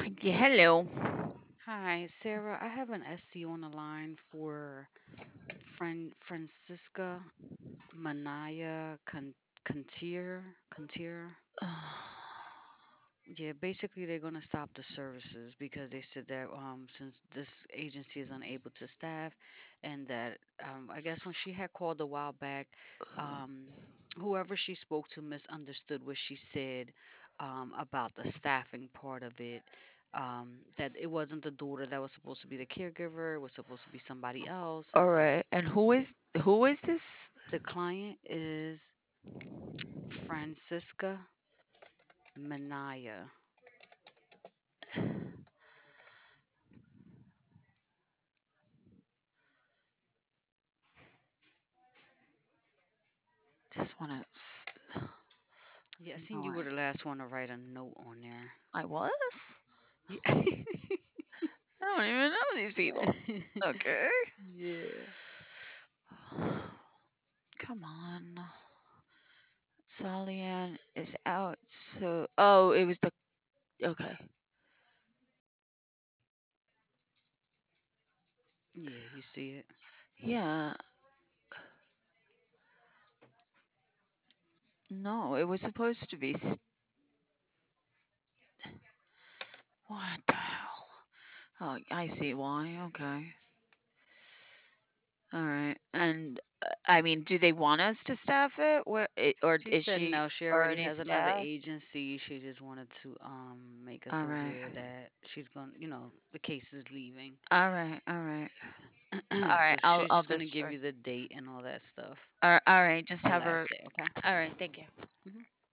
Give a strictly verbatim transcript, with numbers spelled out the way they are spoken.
Yeah, hello. Hi, Sarah. I have an S C on the line for Fran- Francisca Manaya Con- Contier. Contier. Yeah, basically they're gonna stop the services because they said that um since this agency is unable to staff, and that um I guess when she had called a while back, um whoever she spoke to misunderstood what she said um about the staffing part of it. Um, that it wasn't the daughter that was supposed to be the caregiver, it was supposed to be somebody else. All right. And who is who is this? The client is Francisca Manaya. Just want to Yeah, I seen know you were it. the last one to write a note on there. I was. Yeah. I don't even know these people. Okay. Yeah. Come on. Salian is out. So, oh, it was the okay. Yeah, you see it. Yeah. No, it was supposed to be. s- What the hell? Oh, I see why. Okay. All right. And uh, I mean, do they want us to staff it? Where it, or She is said she no, she already already has another staffed? agency. She just wanted to um make us All right. aware that she's going, to you know, the case is leaving. All right. All right. All So right. I'll she's I'll just going to just give try. you the date and all that stuff. All right. All right. Just The have last her. day, okay? All right. Thank you.